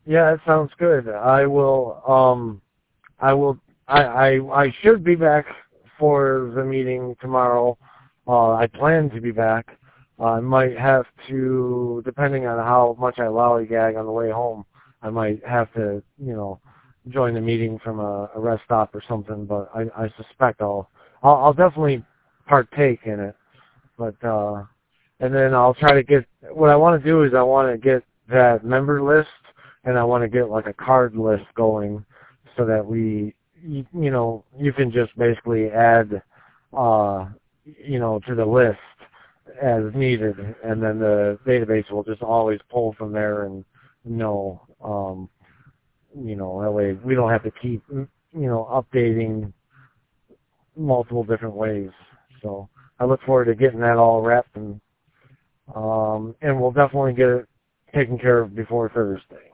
Yeah, that sounds good. I should be back for the meeting tomorrow. I plan to be back. I might have to, depending on how much I lollygag on the way home, I might have to, join the meeting from a rest stop or something. But I suspect I'll definitely partake in it. But and then I'll try to get. What I want to do is I want to get that member list, and I want to get like a card list going, so that you can just basically add, to the list as needed, and then the database will just always pull from there and know, that way we don't have to keep, updating multiple different ways. So I look forward to getting that all wrapped and we'll definitely get it taken care of before Thursday.